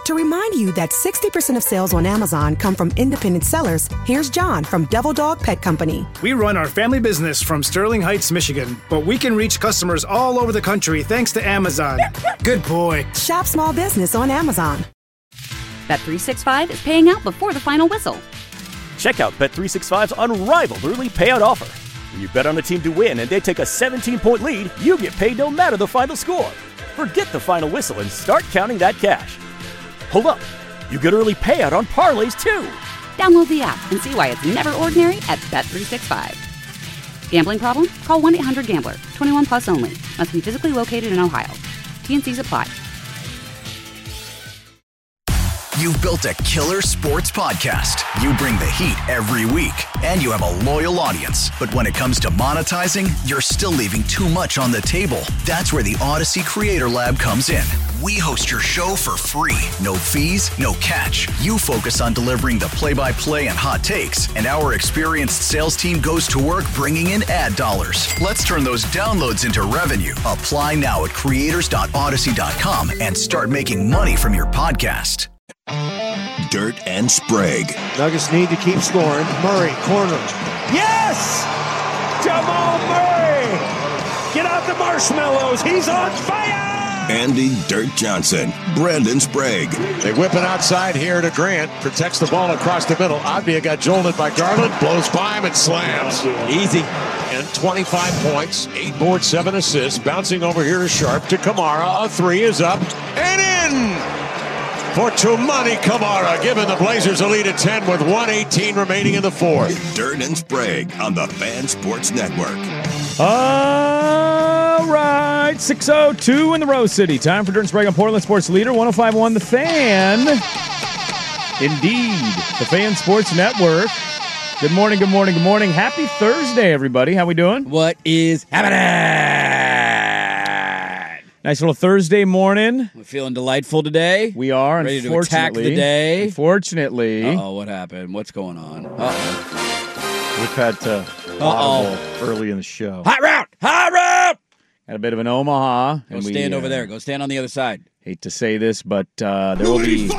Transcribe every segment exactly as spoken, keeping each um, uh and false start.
To remind you that sixty percent of sales on Amazon come from independent sellers, here's John from Devil Dog Pet Company. We run our family business from Sterling Heights, Michigan, but we can reach customers all over the country thanks to Amazon. Good boy. Shop small business on Amazon. Bet three sixty-five is paying out before the final whistle. Check out Bet three sixty-five's unrivaled early payout offer. When you bet on a team to win and they take a seventeen-point lead, you get paid no matter the final score. Forget the final whistle and start counting that cash. Hold up. You get early payout on parlays, too. Download the app and see why it's never ordinary at Bet three sixty-five. Gambling problem? Call one eight hundred gambler. twenty-one plus only. Must be physically located in Ohio. T N Cs apply. You've built a killer sports podcast. You bring the heat every week, and you have a loyal audience. But when it comes to monetizing, you're still leaving too much on the table. That's where the Odyssey Creator Lab comes in. We host your show for free. No fees, no catch. You focus on delivering the play-by-play and hot takes, and our experienced sales team goes to work bringing in ad dollars. Let's turn those downloads into revenue. Apply now at creators dot odyssey dot com and start making money from your podcast. Dirt and Sprague. Nuggets need to keep scoring. Murray, corner. Yes! Jamal Murray! Get out the marshmallows. He's on fire! Andy Dirt Johnson. Brandon Sprague. They whip it outside here to Grant. Protects the ball across the middle. Avdia got jolted by Garland. Blows by him and slams. Easy. And twenty-five points. Eight boards, seven assists. Bouncing over here to Sharp to Kamara. A three is up and in! For Toumani Kamara, giving the Blazers a lead at ten with one eighteen remaining in the fourth. Dirt and Sprague on the Fan Sports Network. All right, six oh two in the Rose City. Time for Dirt and Sprague on Portland Sports Leader, one oh five point one The Fan. Indeed, the Fan Sports Network. Good morning, good morning, good morning. Happy Thursday, everybody. How we doing? What is happening? Nice little Thursday morning. We're feeling delightful today. We are, ready to attack the day. Unfortunately. Uh-oh, what happened? What's going on? Uh-oh. We've had to audible early in the show. Hot route! Hot route! Had a bit of an Omaha. Go stand we, over uh, there. Go stand on the other side. Hate to say this, but uh, there will be...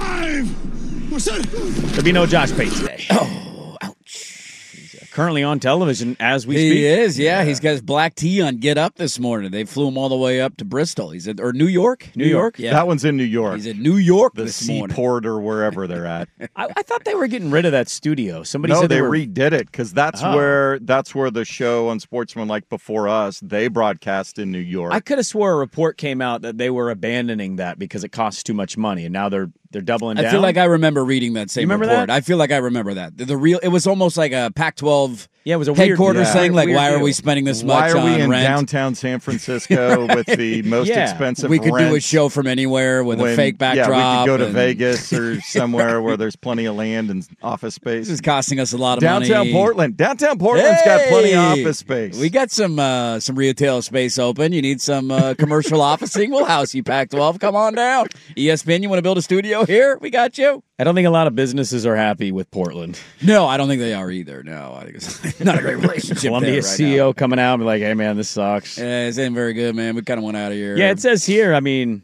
There'll be no Josh Pate today. Oh, ouch. Currently on television as we he speak. He is, yeah. yeah. He's got his black tee on Get Up this morning. They flew him all the way up to Bristol. He's at, or New York? New, New York? York? Yeah. That one's in New York. He's in New York the this morning. The seaport or wherever they're at. I, I thought they were getting rid of that studio. Somebody no, said they, they were... redid it because that's oh. where that's where the show on Sportsmanlike Before Us, they broadcast in New York. I could have swore a report came out that they were abandoning that because it costs too much money, and now they're they're doubling down. I feel like I remember reading that same you remember report. That? I feel like I remember that. The, the real, it was almost like a Pac twelve yeah, it was a headquarters weird, thing. yeah. Like, weird why deal. are we spending this why much on rent? Why are we in rent? downtown San Francisco with the most yeah. expensive We could rent? do a show from anywhere with when, a fake backdrop. Yeah, we could go to and... Vegas or somewhere where there's plenty of land and office space. This is costing us a lot of downtown money. Downtown Portland. Downtown Portland's hey! got plenty of office space. We got some uh, some retail space open. You need some uh, commercial officing? We'll house you, Pac twelve. Come on down. E S P N, you want to build a studio here? We got you. I don't think a lot of businesses are happy with Portland. No, I don't think they are either. No, I think it's not a great relationship. Columbia there right C E O now. coming out and be like, hey, man, this sucks. Yeah, this ain't very good, man. We kind of went out of here. Yeah, it says here, I mean,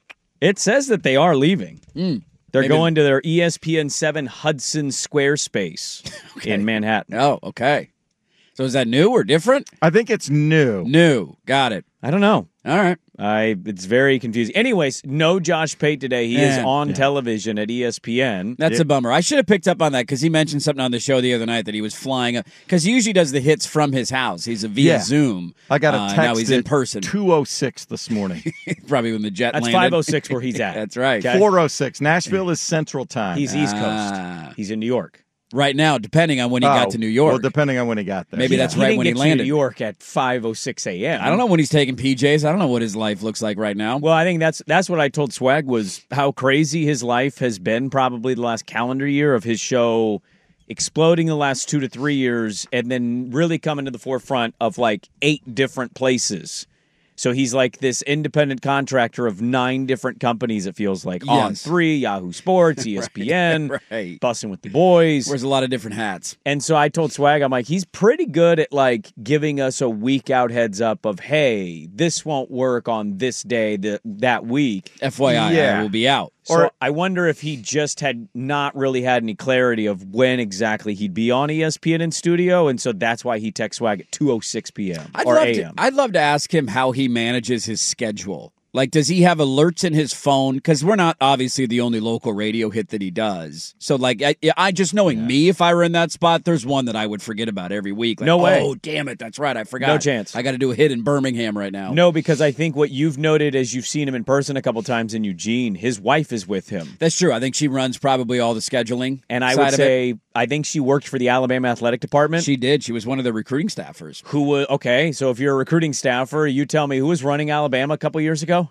it says that they are leaving. Mm. They're Maybe. going to their E S P N seven Hudson Square space okay. in Manhattan. Oh, okay. So is that new or different? I think it's new. New. Got it. I don't know. All right. I it's very confusing. Anyways, no Josh Pate today. He yeah, is on yeah. television at E S P N. That's it, a bummer. I should have picked up on that because he mentioned something on the show the other night that he was flying because he usually does the hits from his house. He's a via yeah. Zoom. I got a uh, text now he's in at person. two oh six this morning. Probably when the jet That's landed. five oh six where he's at. That's right. Okay. four oh six. Nashville is Central Time. He's East Coast. Ah. He's in New York. Right now, depending on when he oh, got to New York. Well, depending on when he got there. Maybe yeah. that's he right didn't when get he to landed. New York at five oh six a.m. I don't know when he's taking P Js. I don't know what his life looks like right now. Well, I think that's that's what I told Swag was how crazy his life has been probably the last calendar year of his show exploding the last two to three years and then really coming to the forefront of like eight different places. So he's like this independent contractor of nine different companies, it feels like. Yes. On three, Yahoo Sports, E S P N, right, right. Bussing with the Boys. Wears a lot of different hats. And so I told Swag, I'm like, he's pretty good at like giving us a week out heads up of, hey, this won't work on this day, the, that week. F Y I, yeah. I will be out. So Or- I wonder if he just had not really had any clarity of when exactly he'd be on E S P N in studio, and so that's why he texts Swag at two oh six p.m. I'd or love A to, M. I'd love to ask him how he manages his schedule. Like, does he have alerts in his phone? Because we're not obviously the only local radio hit that he does. So, like, I, I just knowing yeah. me, if I were in that spot, there's one that I would forget about every week. Like, no way. Oh, damn it. That's right. I forgot. No chance. I got to do a hit in Birmingham right now. No, because I think what you've noted as you've seen him in person a couple times in Eugene, his wife is with him. That's true. I think she runs probably all the scheduling. And I side would of say, it. I think she worked for the Alabama Athletic Department. She did. She was one of the recruiting staffers. Who was, okay, so if you're a recruiting staffer, you tell me, who was running Alabama a couple years ago?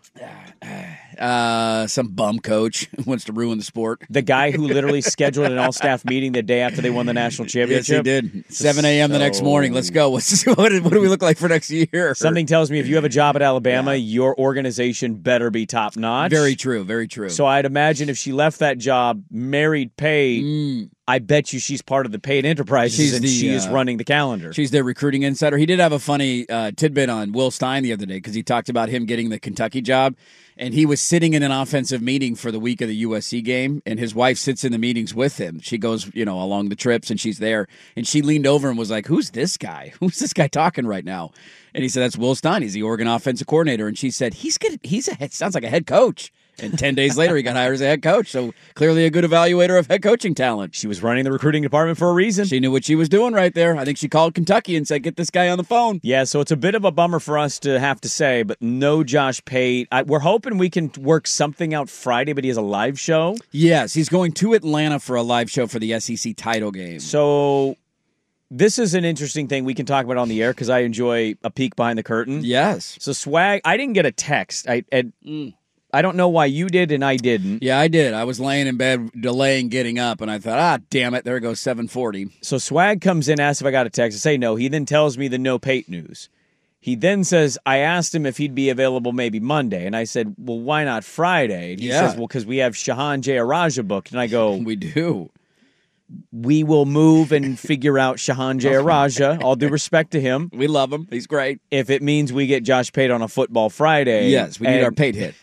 Uh, some bum coach who wants to ruin the sport. The guy who literally scheduled an all-staff meeting the day after they won the national championship. Yes, he did. seven a.m. the next morning. Let's go. What's, what, do, what do we look like for next year? Something tells me if you have a job at Alabama, yeah. your organization better be top-notch. Very true. Very true. So I'd imagine if she left that job, married, paid, mm. I bet you she's part of the paid enterprises she's and the, she uh, is running the calendar. She's their recruiting insider. He did have a funny uh, tidbit on Will Stein the other day because he talked about him getting the Kentucky job. And he was sitting in an offensive meeting for the week of the U S C game, and his wife sits in the meetings with him. She goes, you know, along the trips, and she's there. And she leaned over and was like, who's this guy? Who's this guy talking right now? And he said, that's Will Stein. He's the Oregon offensive coordinator. And she said, he's good. He's a, sounds like a head coach. And ten days later, he got hired as a head coach. So clearly a good evaluator of head coaching talent. She was running the recruiting department for a reason. She knew what she was doing right there. I think she called Kentucky and said, get this guy on the phone. Yeah, so it's a bit of a bummer for us to have to say, but no Josh Pate. I, we're hoping we can work something out Friday, but he has a live show. Yes, he's going to Atlanta for a live show for the S E C title game. So this is an interesting thing we can talk about on the air because I enjoy a peek behind the curtain. Yes. So Swag, I didn't get a text. I and, mm. I don't know why you did and I didn't. Yeah, I did. I was laying in bed, delaying getting up, and I thought, ah, damn it, there goes seven forty. So Swag comes in, asks if I got a text. I say no. He then tells me the no Pate news. He then says, I asked him if he'd be available maybe Monday. And I said, well, why not Friday? And he yeah. says, well, because we have Shahan Jayaraja booked. And I go, we do. We will move and figure out Shahan Jayaraja. All due respect to him. We love him. He's great. If it means we get Josh Pate on a football Friday. Yes, we need our Pate hit.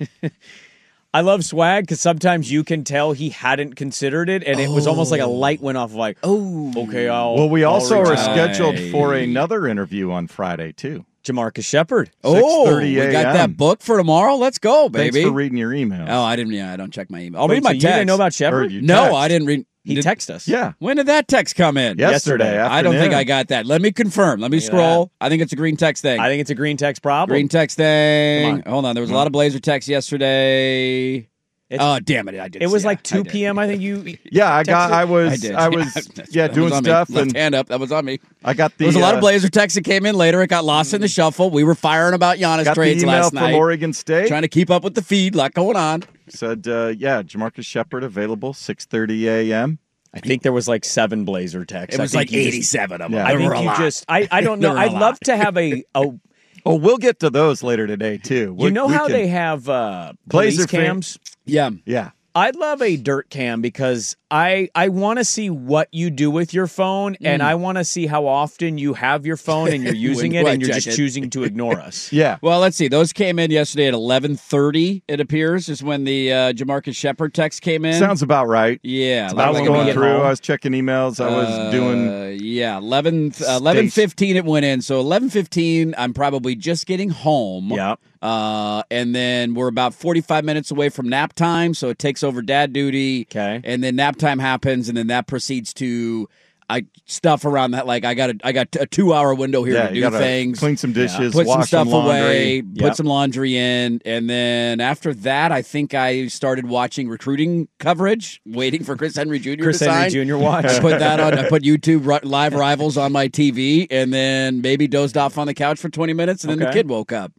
I love Swag because sometimes you can tell he hadn't considered it, and it oh. was almost like a light went off like, oh, okay, I'll Well, we I'll also reach are out. scheduled for another interview on Friday, too. Jamarcus Shepard. Oh, we got that book for tomorrow. Let's go, baby. Thanks for reading your emails. Oh, I didn't. Yeah, I don't check my email. I'll Wait, read my so text. You didn't know about Shepard? No, I didn't read. He did, texted us. Yeah. When did that text come in? Yesterday. Afternoon. I don't think I got that. Let me confirm. Let me Look at scroll. I think it's a green text thing. I think it's a green text problem. Green text thing. Come Hold on. There was a lot of Blazer text yesterday. It's, oh, damn it. I did. It was yeah, like two p.m. I, I think you. Yeah, I got. texted? I was. I did. I was. yeah, that doing was stuff. Left and hand up. That was on me. I got the. There was a lot uh, of Blazer texts that came in later. It got lost in the shuffle. We were firing about Giannis got trades the email last from night. Oregon State. Trying to keep up with the feed. A lot going on. Said, uh, yeah, Jamarcus Shepard available six thirty a.m. I think there was like seven Blazer texts. It was I like think you eighty-seven just, of them. Yeah. I think were a you lot. just. I, I don't know. There were a I'd lot. love to have a. a Oh, we'll get to those later today too. you We- know we how can- they have uh, police Blazer fan- cams? Yeah. Yeah. I'd love a dirt cam because I I want to see what you do with your phone, and I want to see how often you have your phone and you're using When it, do I and you're check just it? choosing to ignore us. Yeah. Well, let's see. Those came in yesterday at eleven thirty, it appears, is when the uh, Jamarcus Shepard text came in. Sounds about right. Yeah. I about was when we going get through. home. I was checking emails. I was Uh, doing. yeah, eleven, uh, eleven fifteen it went in. So eleven fifteen, I'm probably just getting home. Yeah. Uh, and then we're about forty-five minutes away from nap time, so it takes over dad duty. Okay. And then nap time happens, and then that proceeds to I stuff around that. Like I got a, I got a two-hour window here Yeah, to you do gotta things. clean some dishes, Put some wash stuff laundry. away, Yep. put some laundry in, and then after that, I think I started watching recruiting coverage, waiting for Chris Henry Junior Chris to Henry sign. Junior watch. I put that on. I put YouTube ri- live rivals on my T V, and then maybe dozed off on the couch for twenty minutes, and then the Okay. kid woke up.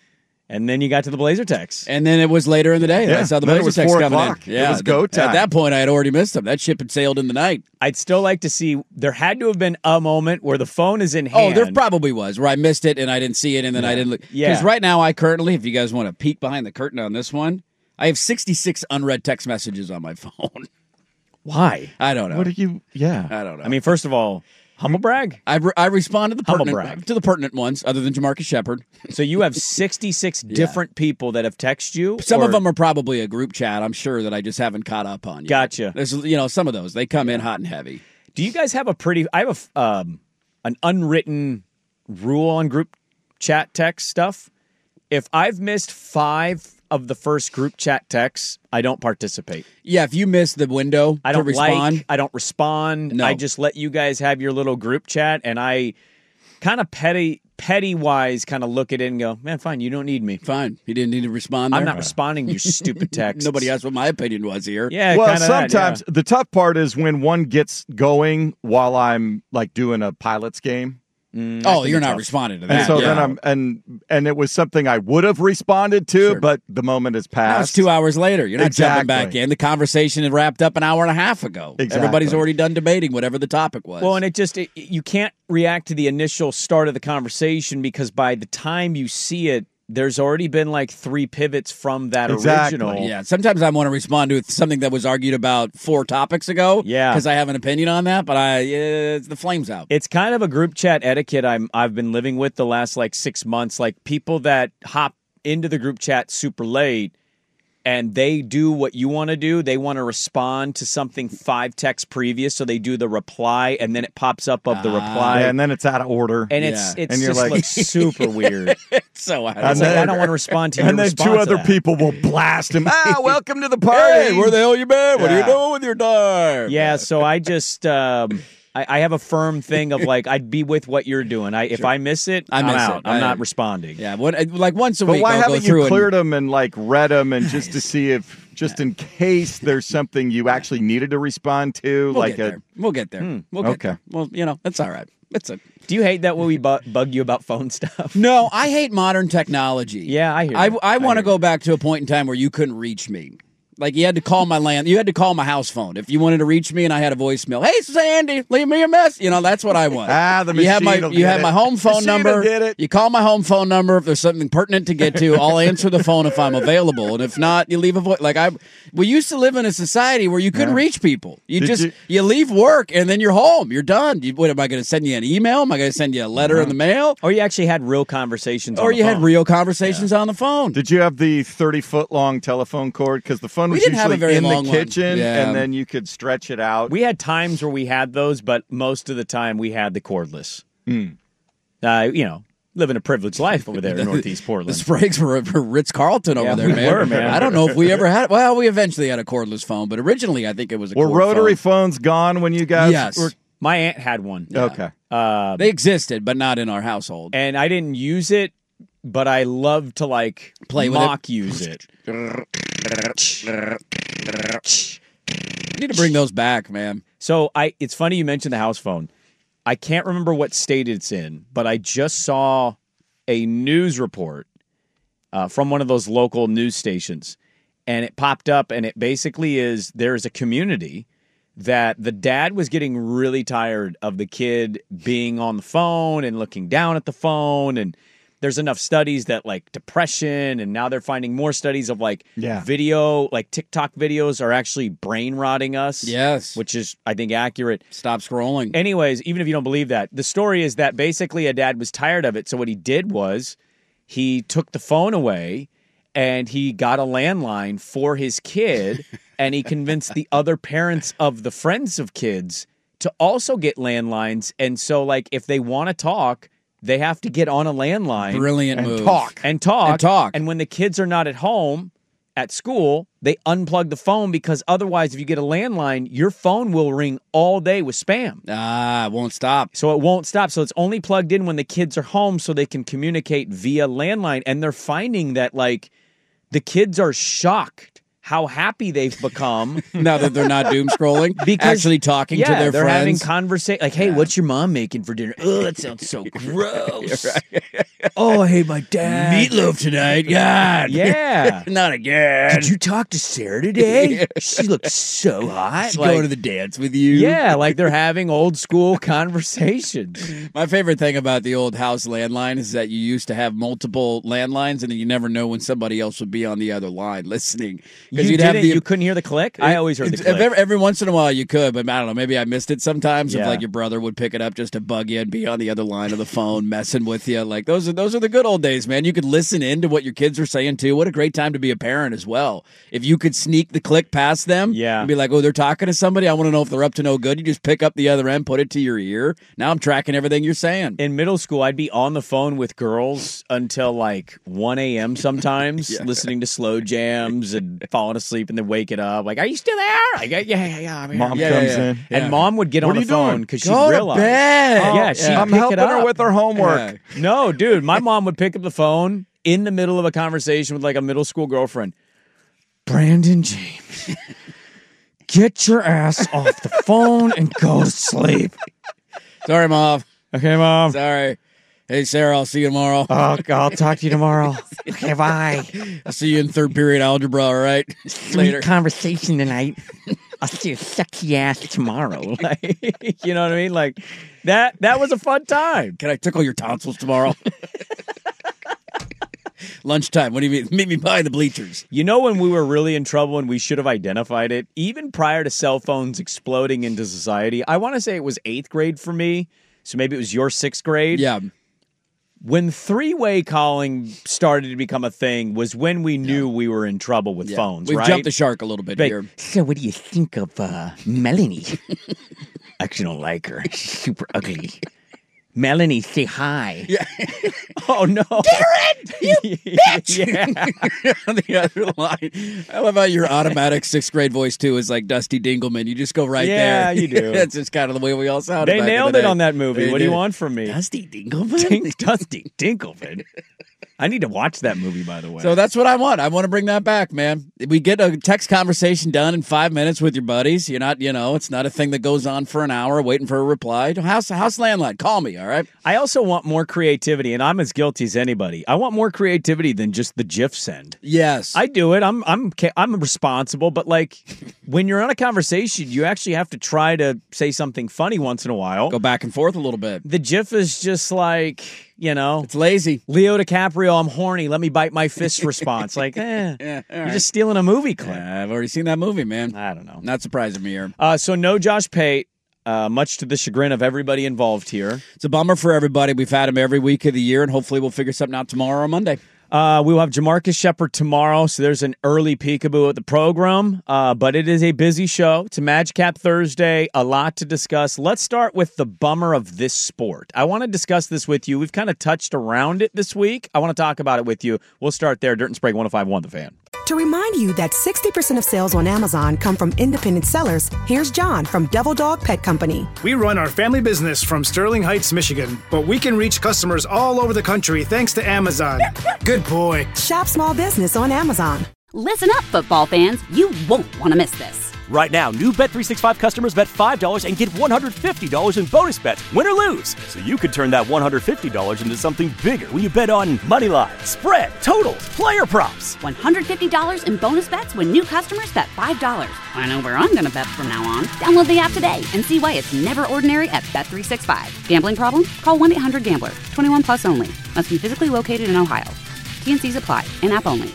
And then you got to the Blazer text. And then it was later in the day. that Yeah, I saw the then it Blazer was text four coming o'clock. in. It was go th- time. At that point, I had already missed them. That ship had sailed in the night. I'd still like to see, there had to have been a moment where the phone is in Oh, hand. there probably was, where I missed it and I didn't see it, and then I didn't look. Yeah. Because right now, I currently, if you guys want to peek behind the curtain on this one, I have sixty-six unread text messages on my phone. Why? I don't know. What are you? Yeah. I don't know. I mean, first of all, Humble brag? I, re- I respond to the Humble pertinent brag. to the pertinent ones, other than Jamarcus Shepard. So you have sixty-six yeah. different people that have texted you? Some or? of them are probably a group chat, I'm sure, that I just haven't caught up on yet. Gotcha. There's, you know, some of those, they come in hot and heavy. Do you guys have a pretty, I have a, um, an unwritten rule on group chat text stuff. If I've missed five of the first group chat texts, I don't participate. Yeah, if you miss the window I don't to respond. Like, I don't respond. No. I just let you guys have your little group chat, and I kind of petty, petty-wise kind of look at it and go, man, fine, you don't need me. Fine. You didn't need to respond there? I'm not responding to your stupid text. Nobody asked what my opinion was here. Yeah, well, kinda sometimes that, yeah. the tough part is when one gets going while I'm like doing a pilot's game. Mm, oh, you're not tough. responding to that. And so yeah. then I'm and and it was something I would have responded to, sure. but the moment has passed. Now it's two hours later. You're not exactly. jumping back in. The conversation had wrapped up an hour and a half ago. Exactly. Everybody's already done debating whatever the topic was. Well, and it just it, you can't react to the initial start of the conversation because by the time you see it, there's already been like three pivots from that exactly. original. Yeah, sometimes I want to respond to something that was argued about four topics ago. Yeah, because I have an opinion on that, but I uh, the flame's out. It's kind of a group chat etiquette I'm I've been living with the last like six months. Like people that hop into the group chat super late. And they do what you want to do. They want to respond to something five texts previous, so they do the reply, and then it pops up of the reply. Yeah, and then it's out of order. And it's yeah. it's and just like, looks super weird. It's so out of like, I don't want to respond to your And then response two other to people will blast him. Ah, welcome to the party. Hey, where the hell you been? What yeah. are you doing with your time? Yeah, so I just um, I, I have a firm thing of like I'd be with what you're doing. I if Sure. I miss it, I I'm miss out. it. I'm I- not responding. Yeah, what, like once a But week why I'll haven't go through you cleared and, them and like read them and just to see if, just in case there's something you actually needed to respond to, We'll like get a there. We'll get there. Hmm. We'll get Okay. there. Well, you know, that's all right. It's a Do you hate that when we bu- bug you about phone stuff? No, I hate modern technology. Yeah, I hear I, you. I I want to hear go back to a point in time where you couldn't reach me. Like you had to call my land, you had to call my house phone if you wanted to reach me, and I had a voicemail. Hey, Sandy, leave me a message. You know, that's what I want. Ah, the you have my machine will you get have it. my home phone Machine will number. get it. You call my home phone number if there's something pertinent to get to. I'll answer the phone if I'm available, and if not, you leave a voice. Like I, we used to live in a society where you couldn't Yeah. reach people. You Did just you- you, leave work and then you're home. You're done. You, what am I going to send you an email? Am I going to send you a letter in the mail? Or you actually had real conversations on Or the you had phone. real conversations on the phone. Did you have the thirty foot long telephone cord? Because the phone We was didn't have usually a very in long the one. kitchen, Yeah. and then you could stretch it out. We had times where we had those, but most of the time we had the cordless. Mm. Uh, you know, living a privileged life over there in Northeast The Portland. Spragues were, were Ritz Carlton over Yeah, there, we man. were, man. I don't know if we ever had. Well, we eventually had a cordless phone, but originally I think it was a Were cord rotary phone. phones gone when you guys Yes. were? My aunt had one. Okay. Uh, They existed, but not in our household. and I didn't use it, but I love to like Play with it. mock use it. We need to bring those back, man. So I, it's funny you mentioned the house phone. I can't remember what state it's in, but I just saw a news report uh, from one of those local news stations, and it popped up, and it basically is there's a community that the dad was getting really tired of the kid being on the phone and looking down at the phone, and there's enough studies that like depression, and now they're finding more studies of like Yeah. video, like TikTok videos are actually brain rotting us. Yes. Which is, I think, accurate. Stop scrolling. Anyways, even if you don't believe that, the story is that basically a dad was tired of it. So what he did was he took the phone away and he got a landline for his kid and he convinced the other parents of the friends of kids to also get landlines. And so like if they want to talk, they have to get on a landline. Brilliant And move. talk. And talk. And talk. And when the kids are not at home at school, they unplug the phone because otherwise, if you get a landline, your phone will ring all day with spam. Ah, it won't stop. So it won't stop. So it's only plugged in when the kids are home so they can communicate via landline. And they're finding that, like, the kids are shocked how happy they've become. Now that they're not doom scrolling, Because, actually talking yeah, to their they're having friends. conversation. Like, hey, what's your mom making for dinner? Oh, that sounds so gross. Oh, I hate my dad. Meatloaf tonight. God. Yeah. Not again. Did you talk to Sarah today? She looks so hot. She's Like, going to the dance with you. yeah, like they're having old school conversations. My favorite thing about the old house landline is that you used to have multiple landlines and then you never know when somebody else would be on the other line listening. Because Because you you'd have didn't- the, you couldn't hear the click? I always heard the It's- click. Every, every once in a while you could, but I don't know. Maybe I missed it sometimes. If Yeah. like your brother would pick it up just to bug you and be on the other line of the phone messing with you. Like those are those are the good old days, man. You could listen in to what your kids were saying too. What a great time to be a parent as well. If you could sneak the click past them, Yeah. and be like, oh, they're talking to somebody. I want to know if they're up to no good. You just pick up the other end, put it to your ear. Now I'm tracking everything you're saying. In middle school, I'd be on the phone with girls until like one a.m. sometimes, Yeah. listening to slow jams and falling asleep and then waking up. Like, are you still there? Like, yeah, yeah, yeah. I'm here. Mom Yeah, comes yeah, yeah. in. And Yeah. mom would get What on are the you doing? phone because she'd Go to realize. bed. Oh, yeah, she'd I'm pick helping it up. her with her homework. No, dude, my mom would pick up the phone in the middle of a conversation with like a middle school girlfriend. Brandon James, get your ass off the phone and go to sleep. Sorry, Mom. Okay, mom. Sorry. Hey, Sarah, I'll see you tomorrow. Oh, I'll talk to you tomorrow. Okay, bye. I'll see you in third period algebra, all right? Later. Conversation tonight. I'll see your sexy ass tomorrow. Like, you know what I mean? Like that. That was a fun time. Can I tickle your tonsils tomorrow? Lunchtime. What do you mean? Meet me by the bleachers. You know when we were really in trouble and we should have identified it? Even prior to cell phones exploding into society, I want to say it was eighth grade for me. So maybe it was your sixth grade. Yeah. When three-way calling started to become a thing was when we knew we were in trouble with Yeah. phones, We've right? jumped the shark a little bit Like, here. so what do you think of uh, Melanie? I actually don't like her. She's super ugly. Melanie, say hi. Yeah. Oh, no. Darren, you bitch! Yeah. On the other line. I love how your automatic sixth grade voice, too, is like Dusty Dingleman. You just go right Yeah, there. you do. That's just kind of the way we all sound. They back in nailed the it day. on that movie. They What do you did. want from me? Dusty Dingleman? Ding, Dusty Dinkelman. I need to watch that movie, by the way. So that's what I want. I want to bring that back, man. We get a text conversation done in five minutes with your buddies. You're not, you know, it's not a thing that goes on for an hour waiting for a reply. House, house landline, call me, all right? I also want more creativity, and I'm as guilty as anybody. I want more creativity than just the GIF send. Yes. I do it. I'm I'm ca- I'm responsible, but like when you're on a conversation, you actually have to try to say something funny once in a while. Go back and forth a little bit. The GIF is just like, you know, It's lazy. Leo DiCaprio, I'm horny, let me bite my fist response. Like, eh, Yeah, all you're right. just stealing a movie clip. Yeah, I've already seen that movie, man. I don't know. Not surprising me here. Uh, so no Josh Pate, uh, much to the chagrin of everybody involved here. It's a bummer for everybody. We've had him every week of the year, and hopefully we'll figure something out tomorrow or Monday. Uh, we will have Jamarcus Shepard tomorrow, so there's an early peekaboo at the program. Uh, but it is a busy show. It's a Madcap Thursday, a lot to discuss. Let's start with the bummer of this sport. I want to discuss this with you. We've kind of touched around it this week. I want to talk about it with you. We'll start there. Dirt and Sprague, one oh five point one The Fan. To remind you that sixty percent of sales on Amazon come from independent sellers, here's John from Devil Dog Pet Company. We run our family business from Sterling Heights, Michigan, but we can reach customers all over the country thanks to Amazon. Good boy. Shop small business on Amazon. Listen up, football fans. You won't want to miss this. Right now, new Bet three sixty-five customers bet five dollars and get one hundred fifty dollars in bonus bets, win or lose. So you could turn that one hundred fifty dollars into something bigger when you bet on money line, spread, totals, player props. one hundred fifty dollars in bonus bets when new customers bet five dollars. I know where I'm going to bet from now on. Download the app today and see why it's never ordinary at Bet three sixty-five. Gambling problem? Call one eight hundred gambler. twenty-one plus only. Must be physically located in Ohio. T N Cs apply. In-app only.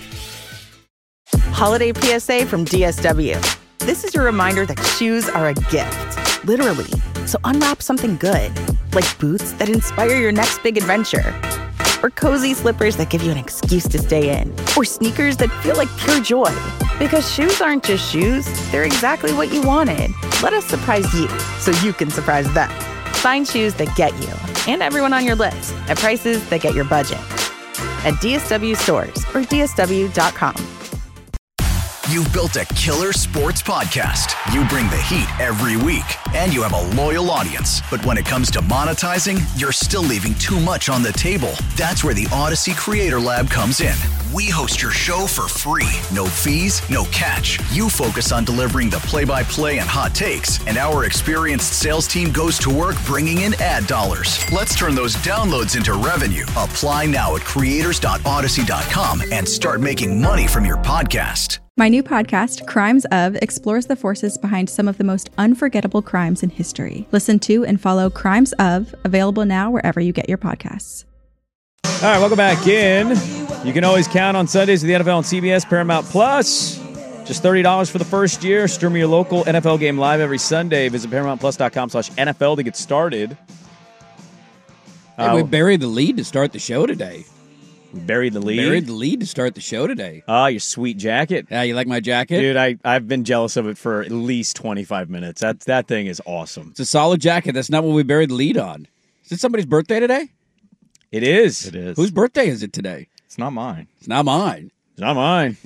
Holiday P S A from D S W. This is your reminder that shoes are a gift, literally. So unwrap something good, like boots that inspire your next big adventure, or cozy slippers that give you an excuse to stay in, or sneakers that feel like pure joy. Because shoes aren't just shoes, they're exactly what you wanted. Let us surprise you so you can surprise them. Find shoes that get you and everyone on your list at prices that get your budget. At D S W stores or D S W dot com. You've built a killer sports podcast. You bring the heat every week, and you have a loyal audience. But when it comes to monetizing, you're still leaving too much on the table. That's where the Odyssey Creator Lab comes in. We host your show for free. No fees, no catch. You focus on delivering the play-by-play and hot takes, and our experienced sales team goes to work bringing in ad dollars. Let's turn those downloads into revenue. Apply now at creators dot odyssey dot com and start making money from your podcast. My new podcast, Crimes Of, explores the forces behind some of the most unforgettable crimes in history. Listen to and follow Crimes Of, available now wherever you get your podcasts. All right, welcome back in. You can always count on Sundays with the N F L on C B S, Paramount Plus. Just thirty dollars for the first year. Stream your local N F L game live every Sunday. Visit ParamountPlus.com slash NFL to get started. Hey, uh, we buried the lead to start the show today. We buried the lead? Buried the lead to start the show today. Oh, your sweet jacket. Yeah, you like my jacket? Dude, I, I've been jealous of it for at least twenty-five minutes. That, that thing is awesome. It's a solid jacket. That's not what we buried the lead on. Is it somebody's birthday today? It is. It is. Whose birthday is it today? It's not mine. It's not mine. It's not mine.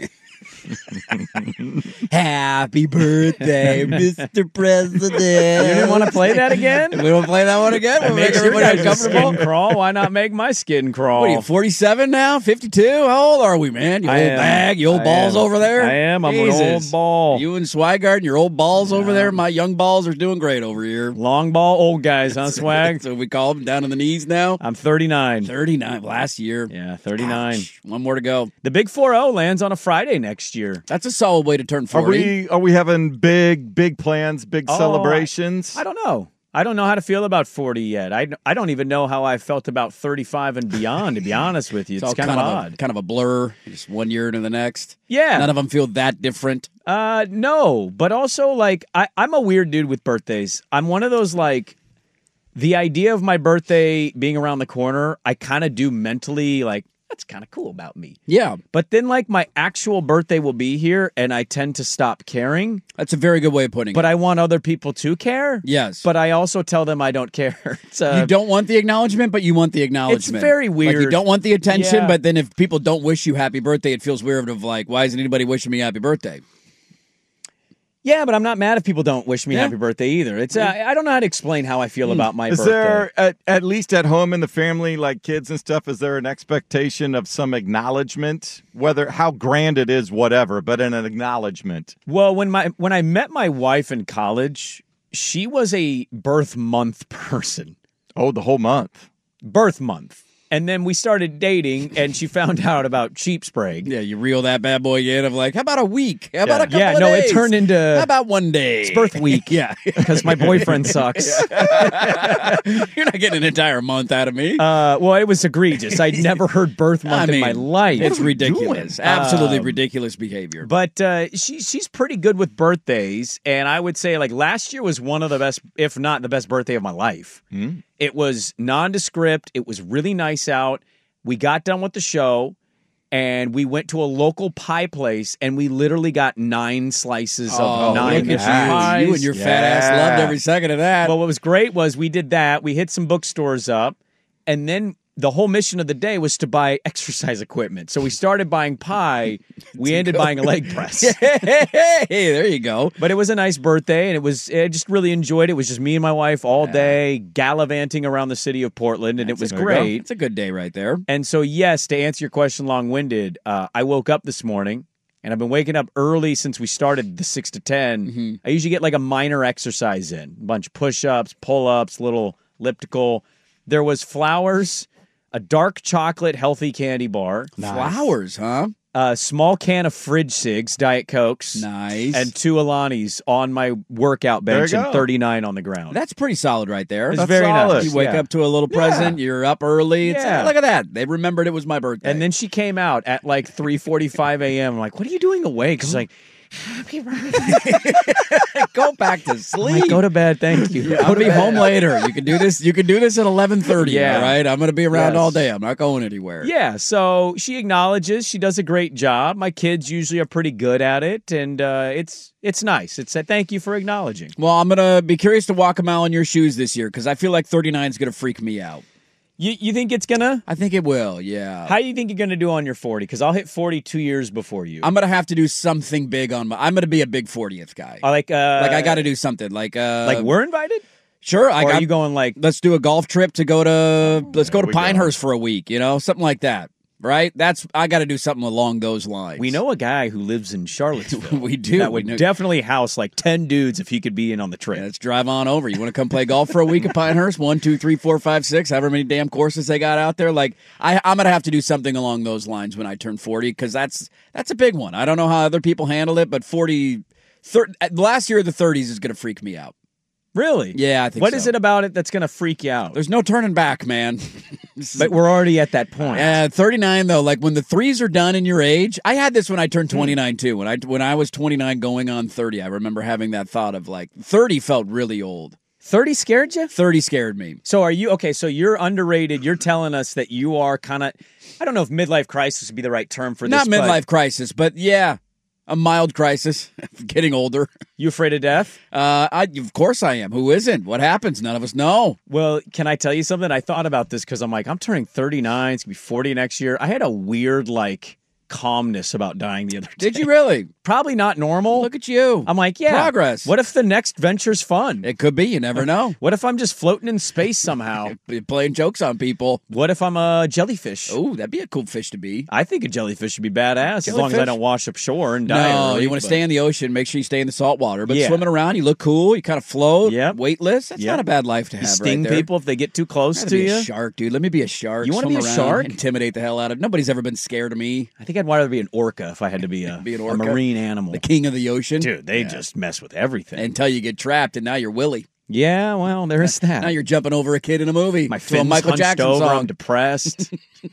Happy birthday, Mister President. You didn't want to play that again? We don't play that one again? We'll make everybody uncomfortable. Skin crawl. Why not make my skin crawl? What are you, forty-seven now? fifty-two? How old are we, man? You old bag? You old I balls am. over there? I am. I'm Jesus. an old ball. You and Swigard and your old balls yeah. over there? My young balls are doing great over here. Long ball, old guys, huh, Swag? So we call them down on the knees now? I'm thirty-nine. thirty-nine. Last year. Yeah, thirty-nine. Gosh, one more to go. The Big four oh lands on a Friday next year. That's a solid way to turn forty. Are we, are we having big, big plans, big oh, celebrations? I, I don't know. I don't know how to feel about forty yet. I, I don't even know how I felt about thirty-five and beyond, to be honest with you. It's, it's kind, kind of odd. odd. Kind of a blur, just one year to the next. Yeah. None of them feel that different. Uh, no, but also, like, I, I'm a weird dude with birthdays. I'm one of those, like, the idea of my birthday being around the corner, I kind of do mentally, like, that's kind of cool about me. Yeah. But then, like, my actual birthday will be here, and I tend to stop caring. That's a very good way of putting but it. But I want other people to care. Yes. But I also tell them I don't care. Uh, you don't want the acknowledgement, but you want the acknowledgement. It's very weird. Like, you don't want the attention, yeah. but then if people don't wish you happy birthday, it feels weird of like, why isn't anybody wishing me happy birthday? Yeah, but I'm not mad if people don't wish me yeah. happy birthday either. It's uh, I don't know how to explain how I feel mm. about my is birthday. Is there, at, at least at home in the family, like kids and stuff, is there an expectation of some acknowledgement? Whether, how grand it is, whatever, but an acknowledgement. Well, when my when I met my wife in college, she was a birth month person. Oh, the whole month. Birth month. And then we started dating, and she found out about Cheap Sprague. Yeah, you reel that bad boy in of like, how about a week? How about yeah. a couple yeah, of no, days? It turned into... How about one day? It's birth week. yeah. Because my boyfriend sucks. You're not getting an entire month out of me. Uh, well, it was egregious. I'd never heard birth month I mean, in my life. It's ridiculous. Doing? Absolutely um, ridiculous behavior. But uh, she she's pretty good with birthdays, and I would say, like, last year was one of the best, if not the best birthday of my life. Mm. It was nondescript. It was really nice out. We got done with the show, and we went to a local pie place, and we literally got nine slices oh, of nine look at pies. You. you and your yeah. fat ass loved every second of that. Well, what was great was we did that. We hit some bookstores up, and then the whole mission of the day was to buy exercise equipment. So we started buying pie. We ended go. buying a leg press. Hey, there you go. But it was a nice birthday, and it was I just really enjoyed it. It was just me and my wife all day gallivanting around the city of Portland, and That's it was a, great. It's a good day right there. And so, yes, to answer your question long-winded, uh, I woke up this morning, and I've been waking up early since we started the six to ten. Mm-hmm. I usually get like a minor exercise in, a bunch of push-ups, pull-ups, little elliptical. There was flowers, a dark chocolate healthy candy bar. Nice. Flowers, huh? A small can of fridge cigs, Diet Cokes. Nice. And two Alanis on my workout bench and thirty-nine on the ground. That's pretty solid right there. It's That's very solid. nice. You wake yeah. up to a little present. Yeah. You're up early. It's, yeah. uh, look at that. They remembered it was my birthday. And then she came out at like three forty-five a.m. I'm like, what are you doing awake? She's like, happy birthday. Go back to sleep. Like, go to bed. Thank you. Yeah, I'll be home later. You can do this. You can do this at eleven thirty. Yeah. All right. I'm going to be around yes. all day. I'm not going anywhere. Yeah. So she acknowledges. She does a great job. My kids usually are pretty good at it, and uh, it's it's nice. It's a thank you for acknowledging. Well, I'm going to be curious to walk a mile in your shoes this year because I feel like thirty-nine is going to freak me out. You you think it's gonna? I think it will, yeah. How do you think you're gonna do on your forty? Because I'll hit forty two years before you. I'm gonna have to do something big on my. I'm gonna be a big fortieth guy. Uh, like uh, like I got to do something. Like uh, like we're invited. Sure, I or got. Are you going like? Let's do a golf trip to go to. Let's go to we Pinehurst go. for a week. You know, something like that. Right? That's I got to do something along those lines. We know a guy who lives in Charlottesville. we do. That would we definitely house like ten dudes if he could be in on the trip. Yeah, let's drive on over. You want to come play golf for a week at Pinehurst? One, two, three, four, five, six. However many damn courses they got out there. Like I, I'm gonna have to do something along those lines when I turn forty because that's that's a big one. I don't know how other people handle it, but forty, thirty, last year of the thirties is gonna freak me out. Really? Yeah, I think What so. is it about it that's going to freak you out? There's no turning back, man. But we're already at that point. Yeah, thirty-nine though. Like when the threes are done in your age, I had this when I turned twenty-nine too. When I when I was twenty-nine, going on thirty, I remember having that thought of like thirty felt really old. thirty scared you? thirty scared me. So are you okay? So you're underrated. You're telling us that you are kind of. I don't know if midlife crisis would be the right term for Not this. midlife but crisis, but yeah, a mild crisis. Getting older. You afraid of death? Uh, I of course I am. Who isn't? What happens? None of us know. Well, can I tell you something? I thought about this because I'm like, I'm turning thirty-nine. It's gonna be forty next year. I had a weird like calmness about dying the other day. Did you really? Probably not normal. Look at you. I'm like, yeah. Progress. What if the next venture's fun? It could be. You never know. What if I'm just floating in space somehow? Playing jokes on people. What if I'm a jellyfish? Oh, that'd be a cool fish to be. I think a jellyfish should be badass as long as Jellyfish? I don't wash up shore and die. No, early, you want to but- stay in the ocean. Make sure you stay in the salt water. But Yeah. swimming around, you look cool. You kind of float. Yep. Weightless. That's Yep. not a bad life to You have. sting right there. people if they get too close I'd to be you. a shark, dude. Let me be a shark. You wanna swim be a around, shark? Intimidate the hell out of. Nobody's ever been scared of me. I think I'd rather be an orca if I had to be a, Be an a orca? marine animal. The king of the ocean. Dude, they Yeah. just mess with everything. Until you get trapped, and now you're Willie. yeah, well, there is that. Now you're jumping over a kid in a movie. My to a fins Michael hunched Jackson over. song. I'm depressed.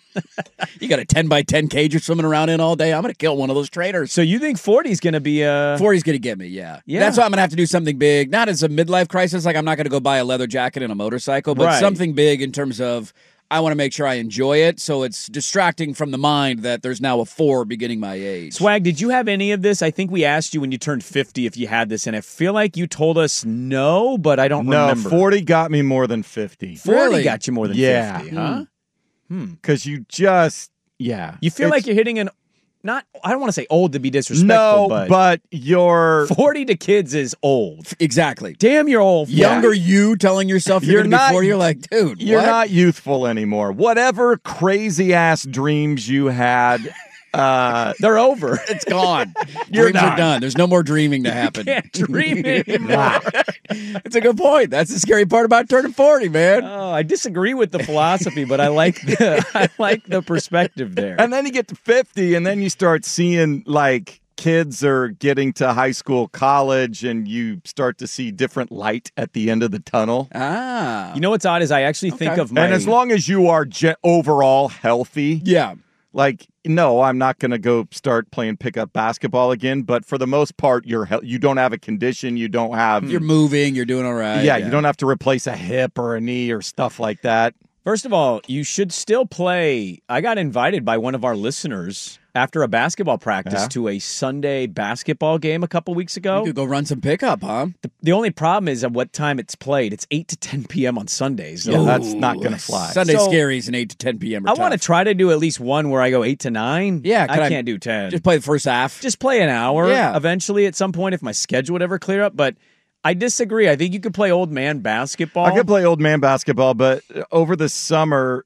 You got a ten by ten cage you're swimming around in all day. I'm going to kill one of those traitors. So you think forty's going to be a... forty's going to get me, yeah. Yeah. That's why I'm going to have to do something big. Not as a midlife crisis, like I'm not going to go buy a leather jacket and a motorcycle, but Right. something big in terms of I want to make sure I enjoy it, so it's distracting from the mind that there's now a four beginning my age. Swag, did you have any of this? I think we asked you when you turned fifty if you had this, and I feel like you told us no, but I don't No, remember. forty got me more than fifty. forty Really? got you more than Yeah. fifty, huh? Because you just, yeah. You feel It's- like you're hitting an... Not, I don't want to say old to be disrespectful, No, but, but you're... forty to kids is old. Exactly. Damn, you're old. Younger you telling yourself you're, You're going to be not- forty, you're like, dude, You're what? not youthful anymore. Whatever crazy-ass dreams you had... Uh, They're over. It's gone. You're Dreams are done. done. There's no more dreaming to happen. Can't dream anymore. It's a good point. That's the scary part about turning forty, man. Oh, I disagree with the philosophy, but I like the I like the perspective there. and then you get to fifty, and then you start seeing, like, kids are getting to high school, college, and you start to see different light at the end of the tunnel. Ah. You know what's odd is I actually think Okay. of my And as long as you are ge- overall healthy, Yeah. like, no, I'm not going to go start playing pickup basketball again. But for the most part, you're he- you don't have a condition. You don't have. You're moving. You're doing all right. yeah, you don't have to replace a hip or a knee or stuff like that. First of all, you should still play. I got invited by one of our listeners after a basketball practice Yeah. to a Sunday basketball game a couple weeks ago. You could go run some pickup, huh? The, the only problem is at what time it's played. It's eight to ten p.m. on Sundays. So Yeah, that's not going to fly. Sunday So- scaries and eight to ten p.m. are I want to tough. try to do at least one where I go eight to nine. Yeah, I can I- can't do ten. Just play the first half. Just play an hour Yeah. eventually at some point if my schedule would ever clear up. But I disagree. I think you could play old man basketball. I could play old man basketball, but over the summer,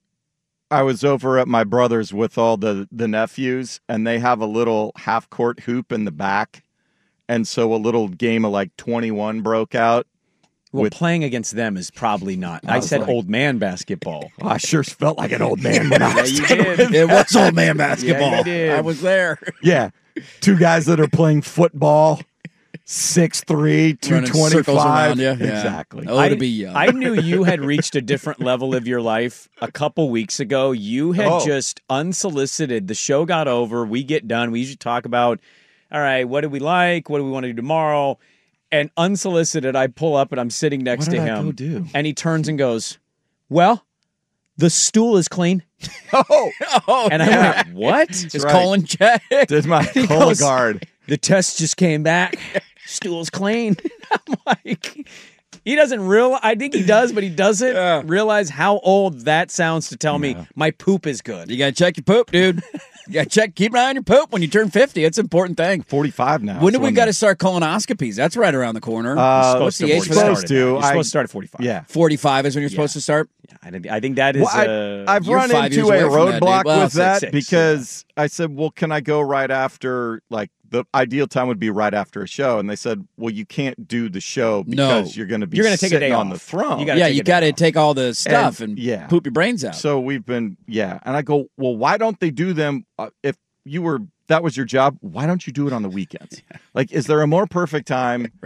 I was over at my brother's with all the, the nephews, and they have a little half court hoop in the back. And so a little game of like twenty-one broke out. Well, with- playing against them is probably not. I, I was said like- old man basketball. I sure felt like an old man when I Yeah, was you doing did. It was old man basketball. Yeah, you did. I was there. Yeah. Two guys that are playing football, six three, two Running circles twenty-five. around you. Yeah. Exactly. Oh, I, to be young. I knew you had reached a different level of your life a couple weeks ago. You had Oh. just unsolicited. The show got over. We get done. We usually talk about, all right, what do we like? What do we want to do tomorrow? And unsolicited, I pull up and I'm sitting next What to did I him. go do? And he turns and goes, well, the stool is clean. Oh, oh, And I yeah. went, what? His right. colon check. did my He color goes- guard. The test just came back. Stool's clean. I'm like, he doesn't real. I think he does, but he doesn't Yeah. realize how old that sounds to tell me my poop is good. You got to check your poop, dude. You got to check, keep an eye on your poop when you turn fifty. It's an important thing. forty-five now. When do so we I'm- got to start colonoscopies? That's right around the corner. Uh, You're What's supposed the to age for start that? supposed at to. You're I- supposed to start at forty-five. Yeah. forty-five is when you're supposed to start? I think, I think that is. Well, I, uh, I've you're run five into years a away from that, roadblock dude. Well, with six, that six, because I said, well, can I go right after, like, the ideal time would be right after a show. And they said, well, you can't do the show No. because you're going to be You're gonna take a sitting day on off. the throne. You gotta Yeah, take you a day got to off. take all the stuff and, yeah. poop your brains out. So we've been, yeah. And I go, well, why don't they do them? Uh, if you were, that was your job, why don't you do it on the weekends? Like, is there a more perfect time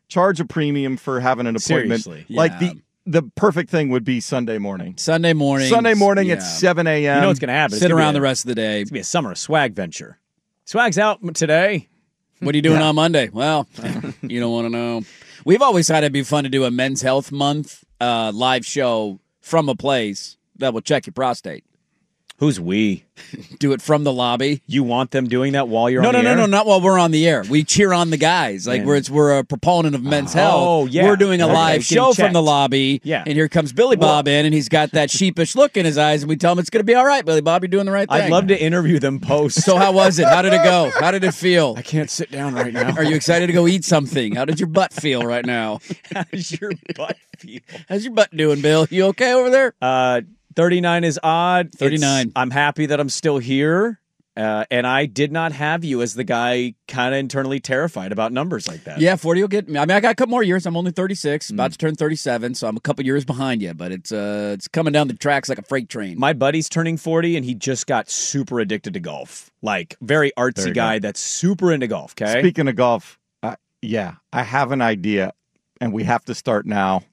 charge a premium for having an appointment. Seriously. Like Yeah. the the perfect thing would be Sunday morning. Sunday morning. Sunday morning yeah. at seven a.m. You know what's going to happen? Sit around the rest of the day. It's going to be a summer swag venture. Swag's out today. What are you doing Yeah. on Monday? Well, you don't want to know. We've always thought it'd be fun to do a Men's Health Month uh, live show from a place that will check your prostate. Who's we? Do it from the lobby. You want them doing that while you're No, on no, the no, air? no, not while we're on the air. We cheer on the guys. Like Man. we're, it's, we're a proponent of men's Oh, health. yeah. We're doing a Okay, live getting show from checked. the lobby. Yeah. And here comes Billy Bob in, and he's got that sheepish look in his eyes, and we tell him it's going to be all right, Billy Bob. You're doing the right thing. I'd love to interview them post. So how was it? How did it go? How did it feel? I can't sit down right now. Are you excited to go eat something? How did your butt feel right now? How's your butt feel? How's your butt doing, Bill? You okay over there? Uh, thirty-nine is odd. It's- thirty-nine. I'm happy that I'm still here. Uh, and I did not have you as the guy kind of internally terrified about numbers like that. Yeah, forty will get me. I mean, I got a couple more years. I'm only thirty-six, Mm. about to turn thirty-seven, so I'm a couple years behind you. But it's uh, it's coming down the tracks like a freight train. My buddy's turning forty, and he just got super addicted to golf. Like, very There artsy you guy go. that's super into golf, okay? Speaking of golf, uh, yeah, I have an idea, and we have to start now.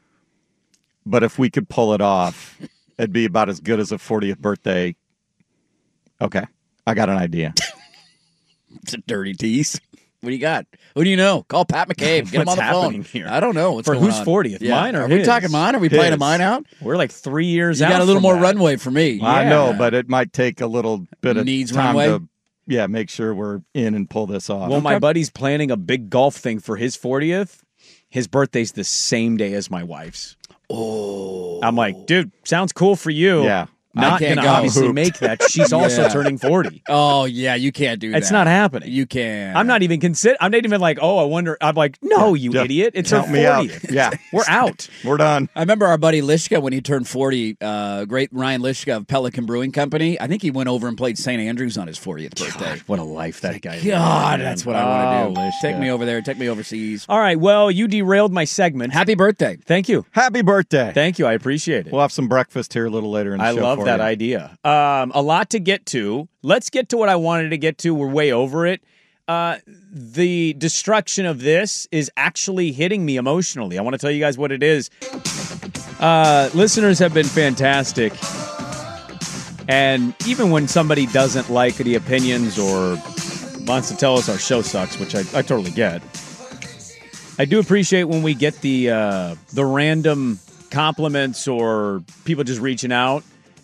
But if we could pull it off, it'd be about as good as a fortieth birthday. Okay, I got an idea. It's a dirty tease. What do you got? Who do you know? Call Pat McCabe. Get him What's on the phone. happening here? I don't know. What's For going who's on? fortieth? Yeah. Mine or Are we his? talking mine? Are we playing a His. mine out? We're like three years You out. got a little from more that. runway for me. I Yeah. know, but it might take a little bit of Needs time runway? to, yeah, make sure we're in and pull this off. Well, my buddy's planning a big golf thing for his fortieth. His birthday's the same day as my wife's. Oh. I'm like, dude, sounds cool for you. Yeah. Not I can't going to go. obviously make that. She's also Yeah. turning forty. Oh, yeah, you can't do that. It's not happening. You can. I'm not even consider. I'm not even like, oh, I wonder. I'm like, no, you Yeah. idiot. It's her Count me out. fortieth. Yeah. We're out. We're done. I remember our buddy Lishka when he turned forty, uh, great Ryan Lishka of Pelican Brewing Company. I think he went over and played Saint Andrews on his fortieth birthday. What a life that guy. God, lived, that's man. what I want to Oh, do. Take Lishka. me over there. Take me overseas. All right. Well, you derailed my segment. Happy birthday. Thank you. Happy birthday. Thank you. I appreciate it. We'll have some breakfast here a little later in the I show love for that you. idea. Um, a lot to get to. Let's get to what I wanted to get to. We're way over it. Uh, the destruction of this is actually hitting me emotionally. I want to tell you guys what it is. Uh, listeners have been fantastic. And even when somebody doesn't like the opinions or wants to tell us our show sucks, which I, I totally get, I do appreciate when we get the uh, the random compliments or people just reaching out.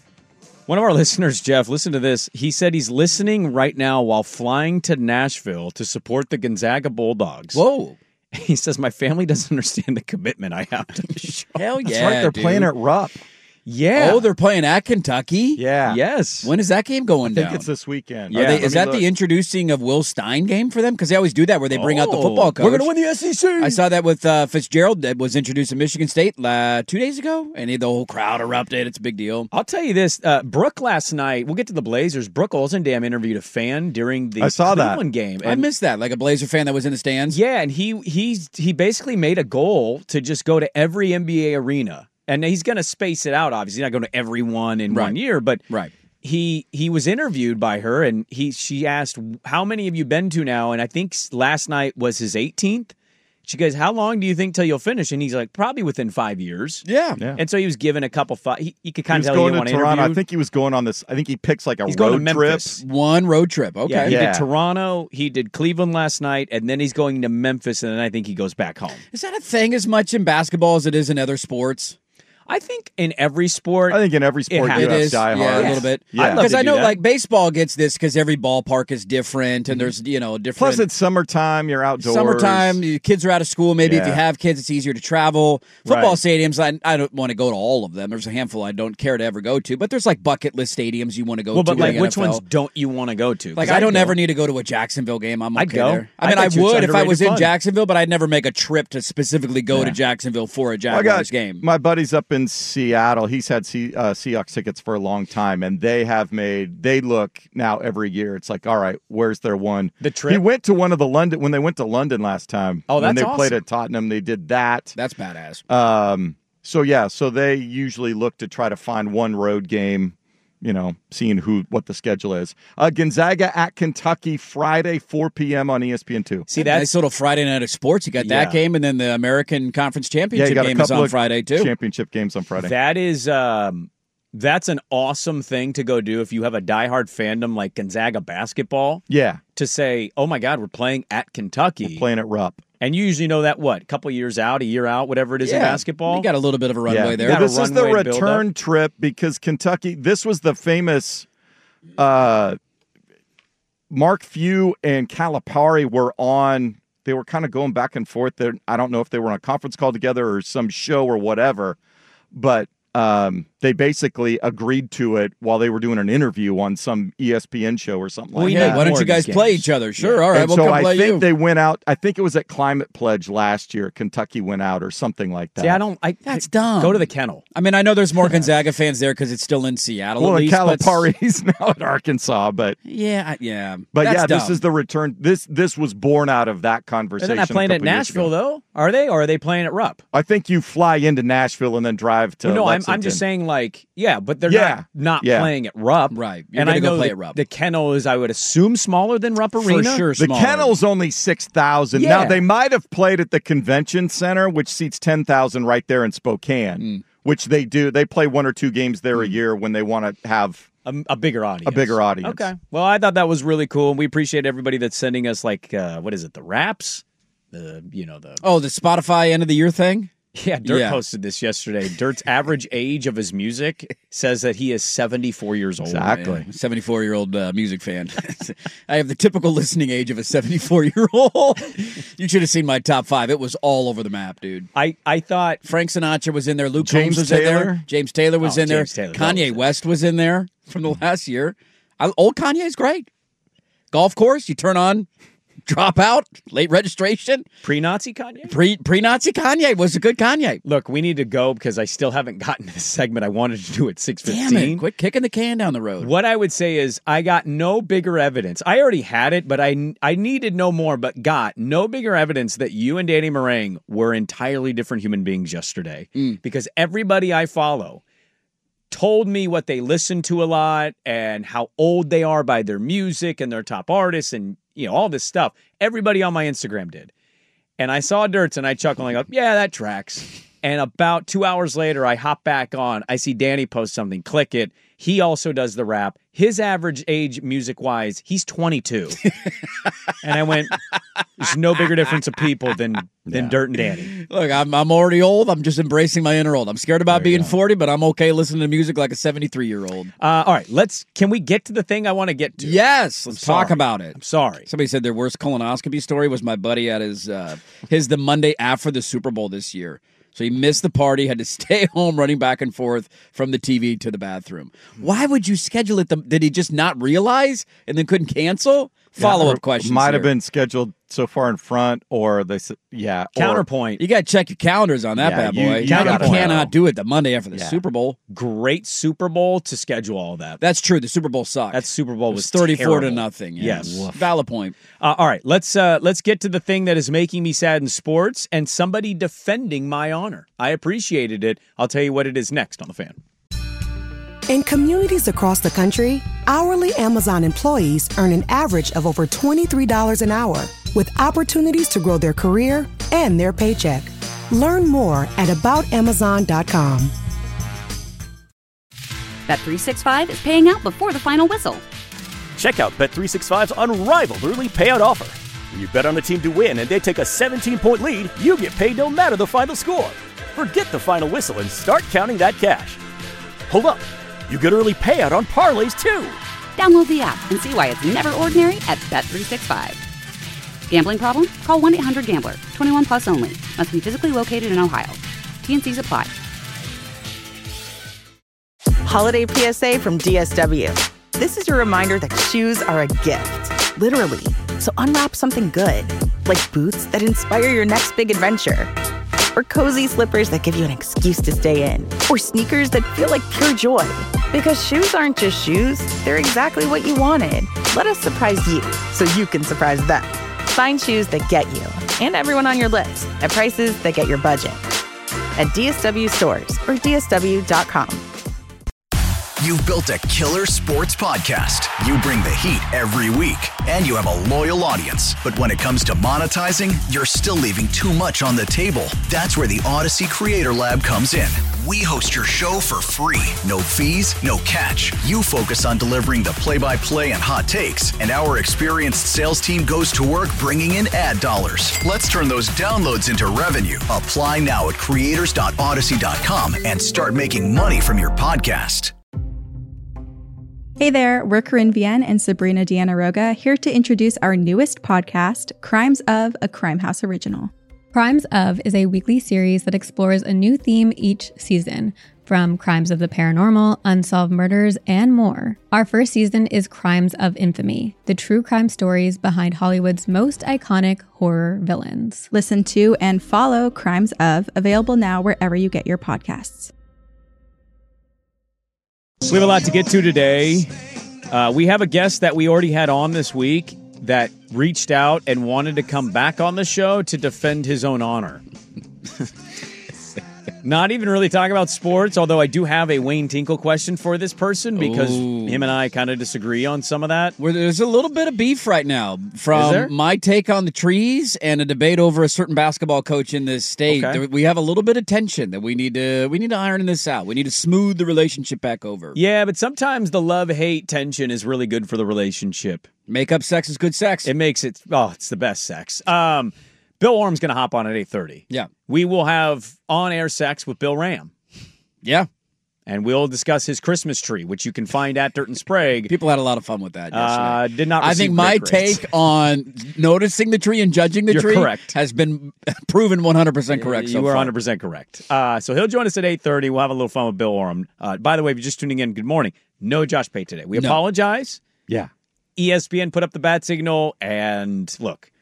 One of our listeners, Jeff, listen to this. He said he's listening right now while flying to Nashville to support the Gonzaga Bulldogs. Whoa. He says, my family doesn't understand the commitment I have to the show. Hell yeah. That's right. They're dude. playing at Rupp. Yeah. Oh, they're playing at Kentucky? Yeah. Yes. When is that game going I think down? it's this weekend. Are Yeah, they- let is me that look. the introducing of Will Stein game for them? Because they always do that where they bring out the Oh, football coach. We're going to win the S E C. I saw that with uh, Fitzgerald that was introduced at Michigan State uh, two days ago, and the whole crowd erupted. It's a big deal. I'll tell you this. Uh, Brooke last night, we'll get to the Blazers. Brooke Olzendam interviewed a fan during the I saw that. Cleveland game. I And missed that, like a Blazer fan that was in the stands. yeah, and he he's he basically made a goal to just go to every N B A arena. And he's going to space it out, obviously. He's not going to every one in Right. one year, but Right. he he was interviewed by her, and he she asked, how many have you been to now? And I think last night was his eighteenth. She goes, how long do you think till you'll finish? And he's like, probably within five years. Yeah. Yeah. And so he was given a couple thoughts. He, he could He kind was of tell going you to want to Toronto. interview. I think he was going on this. I think he picks like a He's going to road trip. Memphis. One road trip. Okay. Yeah, he Yeah. did Toronto, he did Cleveland last night, and then he's going to Memphis, and then I think he goes back home. Is that a thing as much in basketball as it is in other sports? I think in every sport, I think in every sport It you have is, diehards. yeah, a little bit. Yeah. I'd love Because to I do know, that. like, baseball gets this because every ballpark is different, and there's, you know, different. Plus, it's summertime. You're outdoors. Summertime, your kids are out of school. Maybe if you Yeah. have kids, it's easier to travel. Football Right. stadiums, I, I don't want to go to all of them. There's a handful I don't care to ever go to, but there's like bucket list stadiums you want to go well, to. but in like, the which N F L. ones don't you want to go to? 'Cause Like, I don't I'd ever go. need to go to a Jacksonville game. I'm okay I'd go. there. I I mean, I, bet you it's would if I underrated was in fun. Jacksonville, but I'd never make a trip to specifically go to Yeah. Jacksonville for a I Jaguars got game. my buddies up in Seattle. He's had C, uh, Seahawks tickets for a long time, and they have made. They look now every year. It's like, all right, where's their one? The trip? He went to one of the London when they went to London last time. Oh, when that's they played awesome. at Tottenham. They did that. That's badass. Um, so yeah, so they usually look to try to find one road game you know, seeing who what the schedule is. Uh, Gonzaga at Kentucky Friday, four p.m. on E S P N two. See, that's nice little Friday night of sports. You got that Yeah. game, and then the American Conference Yeah, Championship you got a game is couple on of Friday too. championship games on Friday. That is, um, that's an awesome thing to go do if you have a diehard fandom like Gonzaga basketball. Yeah. To say, oh my God, we're playing at Kentucky. We're playing at Rupp. And you usually know that, what, a couple years out, a year out, whatever it is in Yeah. basketball? You got a little bit of a runway Yeah. there. Well, Got a this is the runway to build return up. trip because Kentucky, this was the famous uh, Mark Few and Calipari were on, they were kind of going back and forth there. I don't know if they were on a conference call together or some show or whatever, but um, they basically agreed to it while they were doing an interview on some E S P N show or something Well, like yeah, that. why don't you guys play each other? Sure, all right, And we'll so come I play think you. they went out. I think it was at Climate Pledge last year. Kentucky went out or something like that. See, I don't. I, That's dumb. Go to the kennel. I mean, I know there's more Gonzaga fans there because it's still in Seattle. Well, at and least, but- Calipari's now at Arkansas, but Yeah, I- yeah. but That's yeah, this dumb. is the return. This this was born out of that They're conversation. not a playing at couple years Nashville, ago. though, are they? Or are they playing at Rupp? I think you fly into Nashville and then drive to. Well, no, I'm, I'm Lexington. just saying, like, yeah, but they're Yeah. not, not Yeah. playing at Rupp. Right. You're And gonna I go know play the, at Rupp. the kennel is, I would assume, smaller than Rupp Arena. sure. The smaller. kennel's only six thousand. Yeah. Now they might have played at the convention center, which seats ten thousand right there in Spokane. Mm. Which they do. They play one or two games there a year when they want to have A, a bigger audience. a bigger audience. Okay. Well, I thought that was really cool, and we appreciate everybody that's sending us, like, uh, what is it, the raps? The, you know, the... Oh, the Spotify end of the year thing? Yeah, Dirt Yeah. posted this yesterday. Dirt's average age of his music says that he is seventy-four years old. Exactly. Yeah, seventy-four-year-old uh, music fan. I have the typical listening age of a seventy-four-year-old. You should have seen my top five. It was all over the map, dude. I, I thought... Frank Sinatra was in there. Luke James Combs was in Taylor? there. James Taylor was Oh, in there. James Taylor, that Kanye was it. West was in there from the last year. I, old Kanye's great. Golf course, you turn on, drop out, late registration. Pre-Nazi Kanye? Pre pre Nazi Kanye was a good Kanye. Look, we need to go because I still haven't gotten to this segment I wanted to do at six fifteen. Damn it! Quit kicking the can down the road. What I would say is I got no bigger evidence. I already had it, but I, I needed no more, but got no bigger evidence that you and Danny Meringue were entirely different human beings yesterday. Mm. Because everybody I follow told me what they listen to a lot and how old they are by their music and their top artists and, you know, all this stuff. Everybody on my Instagram did. And I saw Dirts and I chuckled and I go, yeah, that tracks. And about two hours later, I hop back on. I see Danny post something. Click it. He also does the rap. His average age, music-wise, he's twenty-two. And I went, there's no bigger difference of people than than Yeah. Dirt and Danny. Look, I'm I'm already old. I'm just embracing my inner old. I'm scared about being forty, but I'm okay listening to music like a seventy-three-year-old. Uh, all right, let's. Can we get to the thing I want to get to? Yes, let's I'm talk sorry. about it. I'm sorry. Somebody said their worst colonoscopy story was my buddy at his uh, his the Monday after the Super Bowl this year. So he missed the party, had to stay home running back and forth from the T V to the bathroom. Why would you schedule it? The, did he just not realize and then couldn't cancel? Follow up questions. Might have here. been scheduled so far in front, or they said, yeah. or- Counterpoint. You got to check your calendars on that Yeah, bad you- boy. you You, gotta cannot know. do it the Monday after the Yeah. Super Bowl. Great Super Bowl to schedule all that. That's true. The Super Bowl sucked. That Super Bowl It was, was thirty-four to terrible. nothing. Yeah. Yes. Woof. Valid point. Uh, all right, let's uh, let's get to the thing that is making me sad in sports and somebody defending my honor. I appreciated it. I'll tell you what it is next on The Fan. In communities across the country, hourly Amazon employees earn an average of over twenty-three dollars an hour, with opportunities to grow their career and their paycheck. Learn more at about amazon dot com. Bet three sixty-five is paying out before the final whistle. Check out Bet three sixty-five's unrivaled early payout offer. When you bet on a team to win and they take a seventeen-point lead, you get paid no matter the final score. Forget the final whistle and start counting that cash. Hold up. You get early payout on parlays, too. Download the app and see why it's never ordinary at Bet three sixty-five. Gambling problem? Call one eight hundred gambler. twenty-one plus only. Must be physically located in Ohio. T and C's apply. Holiday P S A from D S W. This is your reminder that shoes are a gift, literally. So unwrap something good, like boots that inspire your next big adventure, or cozy slippers that give you an excuse to stay in, or sneakers that feel like pure joy. Because shoes aren't just shoes, they're exactly what you wanted. Let us surprise you so you can surprise them. Find shoes that get you and everyone on your list at prices that get your budget at D S W stores or D S W dot com. You've built a killer sports podcast. You bring the heat every week, and you have a loyal audience. But when it comes to monetizing, you're still leaving too much on the table. That's where the Odyssey Creator Lab comes in. We host your show for free. No fees, no catch. You focus on delivering the play-by-play and hot takes, and our experienced sales team goes to work bringing in ad dollars. Let's turn those downloads into revenue. Apply now at creators dot odyssey dot com and start making money from your podcast. Hey there, we're Corinne Vienne and Sabrina Deanna Roga here to introduce our newest podcast, Crimes of, a Crime House original. Crimes of is a weekly series that explores a new theme each season, from crimes of the paranormal, unsolved murders, and more. Our first season is Crimes of Infamy, the true crime stories behind Hollywood's most iconic horror villains. Listen to and follow Crimes of, available now wherever you get your podcasts. We have a lot to get to today. Uh, we have a guest that we already had on this week that reached out and wanted to come back on the show to defend his own honor. Not even really talk about sports, although I do have a Wayne Tinkle question for this person because Ooh. him and I kind of disagree on some of that. Where there's a little bit of beef right now from my take on the trees and a debate over a certain basketball coach in this state. Okay. We have a little bit of tension that we need to we need to iron this out. We need to smooth the relationship back over. Yeah, but sometimes the love-hate tension is really good for the relationship. Make-up sex is good sex. It makes it, oh, it's the best sex. Um... Bill Orm's going to hop on at eight thirty. Yeah. We will have on-air sex with Bill Ram. Yeah. And we'll discuss his Christmas tree, which you can find at Dirt and Sprague. People had a lot of fun with that yesterday. Uh, did not I think my take on noticing the tree and judging the You're tree correct. has been proven one hundred percent correct You so were far. one hundred percent correct. Uh, so he'll join us at eight thirty. We'll have a little fun with Bill Orm. Uh, by the way, if you're just tuning in, good morning. No Josh Pate today. We No. apologize. Yeah. E S P N put up the bat signal, and look,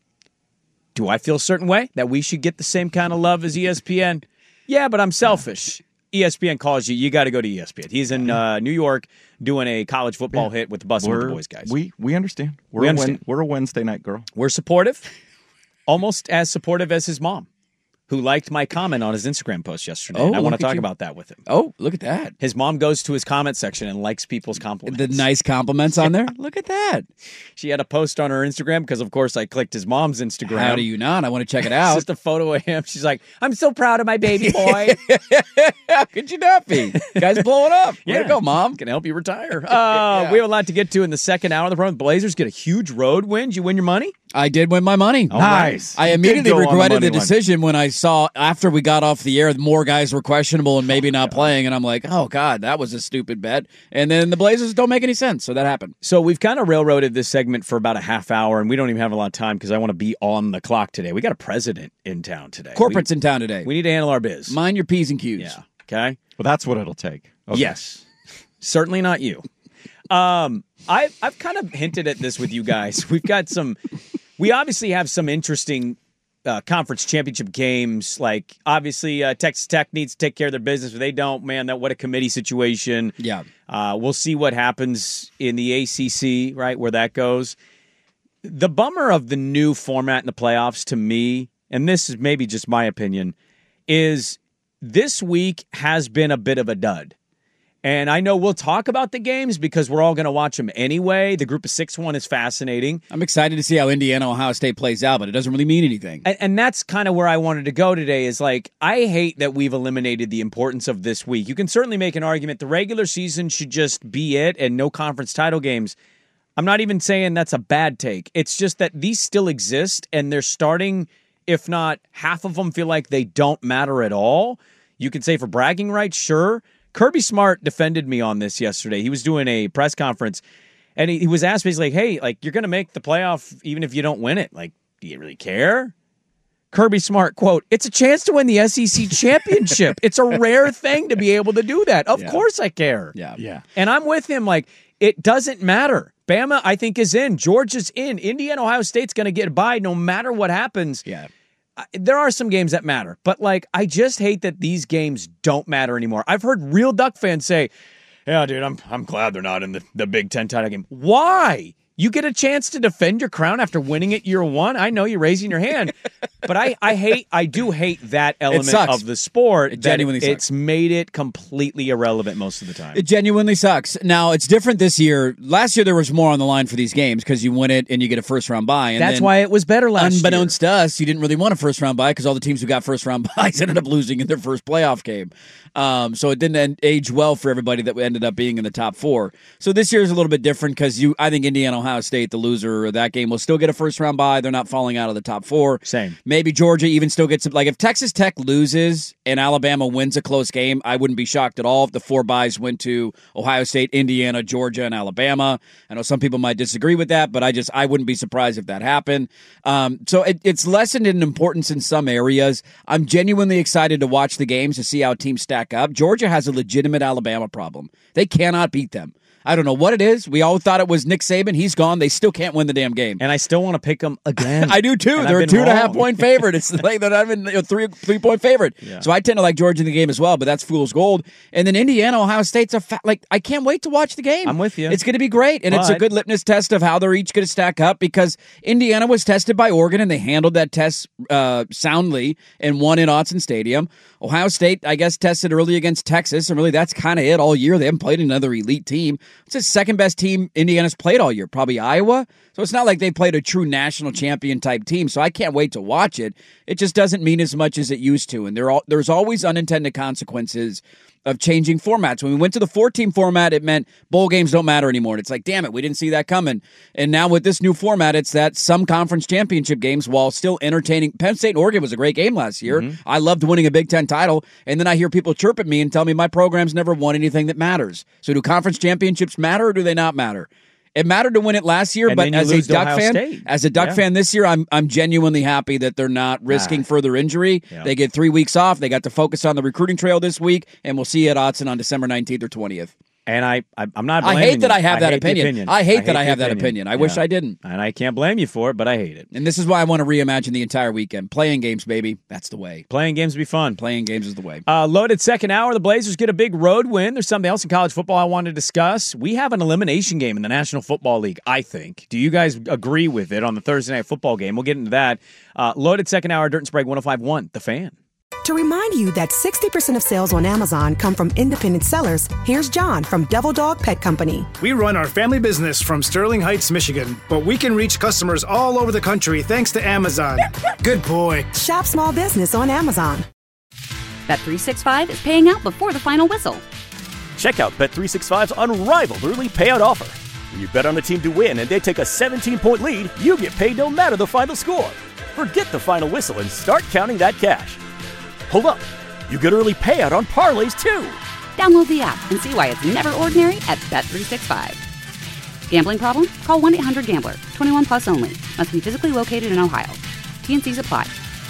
do I feel a certain way that we should get the same kind of love as E S P N? Yeah, but I'm selfish. E S P N calls you, you got to go to E S P N. He's in uh, New York doing a college football yeah. hit with the Bussin' with the Boys guys. We we understand. We're we a understand. Win, we're a Wednesday night girl. We're supportive, almost as supportive as his mom, who liked my comment on his Instagram post yesterday. Oh, and I want to look at talk you. about that with him. Oh, look at that. His mom goes to his comment section and likes people's compliments. The nice compliments on there? Look at that. She had a post on her Instagram because, of course, I clicked his mom's Instagram. How do you not? I want to check it It's out. just a photo of him. She's like, I'm so proud of my baby boy. How could you not be? Guy's blowing up. Way Yeah. to go, Mom. Can help you retire. Uh, Yeah. We have a lot to get to in the second hour of the program. The Blazers get a huge road win. Did you win your money? I did win my money. Oh, nice. I You did immediately go on the regretted the, money line. decision when I saw after we got off the air, more guys were questionable and maybe not playing. And I'm like, oh, God, that was a stupid bet. And then the Blazers don't make any sense. So that happened. So we've kind of railroaded this segment for about a half hour, and we don't even have a lot of time because I want to be on the clock today. We got a president in town today. Corporate's we, in town today. We need to handle our biz. Mind your P's and Q's. Yeah. Okay? Well, that's what it'll take. Okay. Yes. Certainly not you. Um, I, I've kind of hinted at this with you guys. We've got some... We obviously have some interesting uh, conference championship games. Like, obviously, uh, Texas Tech needs to take care of their business. If they don't, man, that what a committee situation. Yeah. Uh, we'll see what happens in the A C C, right, where that goes. The bummer of the new format in the playoffs to me, and this is maybe just my opinion, is this week has been a bit of a dud. And I know we'll talk about the games because we're all going to watch them anyway. The group of six one is fascinating. I'm excited to see how Indiana, Ohio State plays out, but it doesn't really mean anything. And, and that's kind of where I wanted to go today is like, I hate that we've eliminated the importance of this week. You can certainly make an argument the regular season should just be it and no conference title games. I'm not even saying that's a bad take. It's just that these still exist and they're starting, if not half of them feel like they don't matter at all. You could say for bragging rights, sure. Kirby Smart defended me on this yesterday. He was doing a press conference, and he, he was asked basically, like, hey, like, you're going to make the playoff even if you don't win it. Like, do you really care? Kirby Smart, quote, it's a chance to win the S E C championship. It's a rare thing to be able to do that. Of Yeah. course I care. Yeah. Yeah. And I'm with him. Like, it doesn't matter. Bama, I think, is in. Georgia's in. Indiana, Ohio State's going to get by no matter what happens. Yeah. There are some games that matter, but like I just hate that these games don't matter anymore. I've heard real Duck fans say, "Yeah, dude, I'm I'm glad they're not in the, the Big Ten title game." Why? You get a chance to defend your crown after winning it year one. I know you're raising your hand, but I, I hate, I do hate that element of the sport. It genuinely it, sucks. It's made it completely irrelevant most of the time. It genuinely sucks. Now, it's different this year. Last year, there was more on the line for these games because you win it and you get a first-round bye. And That's why it was better last unbeknownst year. to us, you didn't really want a first-round bye because all the teams who got first-round byes ended up losing in their first playoff game. Um, so it didn't end, age well for everybody that ended up being in the top four. So this year is a little bit different because you, I think Indiana, Ohio State, the loser of that game, will still get a first-round bye. They're not falling out of the top four. Same. Maybe Georgia even still gets, like if Texas Tech loses and Alabama wins a close game, I wouldn't be shocked at all if the four byes went to Ohio State, Indiana, Georgia, and Alabama. I know some people might disagree with that, but I just, I wouldn't be surprised if that happened. Um, so it, it's lessened in importance in some areas. I'm genuinely excited to watch the games to see how teams stack up. Georgia has a legitimate Alabama problem. They cannot beat them. I don't know what it is. We all thought it was Nick Saban. He's gone. They still can't win the damn game. And I still want to pick them again. I do too. And They're I've a been two and a wrong. half point favorite. It's like they're not even a three three point favorite. Yeah. So I tend to like Georgia in the game as well, but that's fool's gold. And then Indiana, Ohio State's a fa- like I can't wait to watch the game. I'm with you. It's going to be great, and But- it's a good litmus test of how they're each going to stack up because Indiana was tested by Oregon and they handled that test uh, soundly and won in Autzen Stadium. Ohio State, I guess, tested early against Texas, and really that's kind of it all year. They haven't played another elite team. It's the second best team Indiana's played all year, probably Iowa. So it's not like they played a true national champion type team. So I can't wait to watch it. It just doesn't mean as much as it used to. And there all, there's always unintended consequences of changing formats. When we went to the four-team format, it meant bowl games don't matter anymore. And it's like, damn it, we didn't see that coming. And now with this new format, it's that some conference championship games, while still entertaining. Penn State and Oregon was a great game last year. Mm-hmm. I loved winning a Big Ten title. And then I hear people chirp at me and tell me my program's never won anything that matters. So do conference championships matter or do they not matter? It mattered to win it last year, And but then you as a lose to Duck Ohio fan, State. as a Duck Yeah. fan this year, I'm I'm genuinely happy that they're not risking Ah. further injury. Yeah. They get three weeks off. They got to focus on the recruiting trail this week, and we'll see you at Autzen on December nineteenth or twentieth. And I, I I'm not I blaming hate that you. I have that hate the opinion. I hate that I the have that opinion. I wish I didn't. And I can't blame you for it, but I hate it. And this is why I want to reimagine the entire weekend. Playing games, baby. That's the way. Playing games would be fun. Playing games is the way. Uh, loaded second hour. The Blazers get a big road win. There's something else in college football I wanted to discuss. We have an elimination game in the National Football League, I think. Do you guys agree with it on the Thursday night football game? We'll get into that. Uh, loaded second hour, Dirt and Sprague one oh five point one, The Fan. To remind you that sixty percent of sales on Amazon come from independent sellers, here's John from Devil Dog Pet Company. We run our family business from Sterling Heights, Michigan, but we can reach customers all over the country thanks to Amazon. Good boy. Shop small business on Amazon. Bet three sixty-five is paying out before the final whistle. Check out Bet three sixty-five's unrivaled early payout offer. When you bet on a team to win and they take a seventeen-point lead, you get paid no matter the final score. Forget the final whistle and start counting that cash. Hold up. You get early payout on parlays, too. Download the app and see why it's never ordinary at Bet three sixty-five. Gambling problem? Call one eight hundred gambler. twenty-one plus only. Must be physically located in Ohio. T N Cs apply.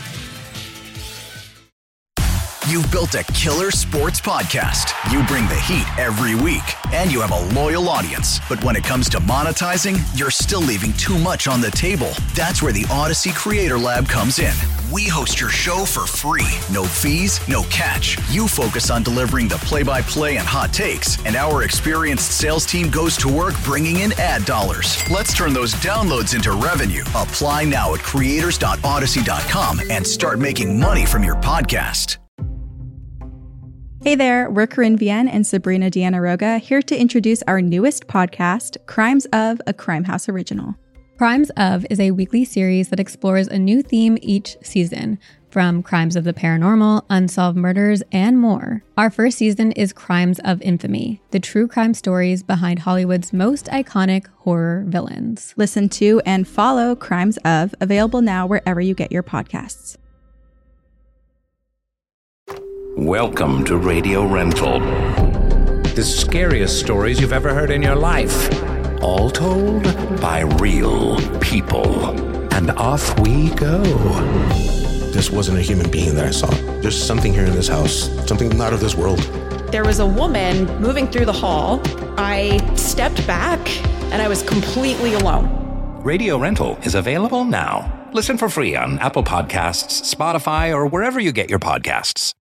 You've built a killer sports podcast. You bring the heat every week, and you have a loyal audience. But when it comes to monetizing, you're still leaving too much on the table. That's where the Odyssey Creator Lab comes in. We host your show for free. No fees, no catch. You focus on delivering the play-by-play and hot takes, and our experienced sales team goes to work bringing in ad dollars. Let's turn those downloads into revenue. Apply now at creators dot odyssey dot com and start making money from your podcast. Hey there, we're Corinne Vienne and Sabrina Deanna Roga here to introduce our newest podcast, Crimes of, a Crime House original. Crimes of is a weekly series that explores a new theme each season, from crimes of the paranormal, unsolved murders, and more. Our first season is Crimes of Infamy, the true crime stories behind Hollywood's most iconic horror villains. Listen to and follow Crimes of, available now wherever you get your podcasts. Welcome to Radio Rental. The scariest stories you've ever heard in your life. All told by real people. And off we go. This wasn't a human being that I saw. There's something here in this house, something not of this world. There was a woman moving through the hall. I stepped back and I was completely alone. Radio Rental is available now. Listen for free on Apple Podcasts, Spotify, or wherever you get your podcasts.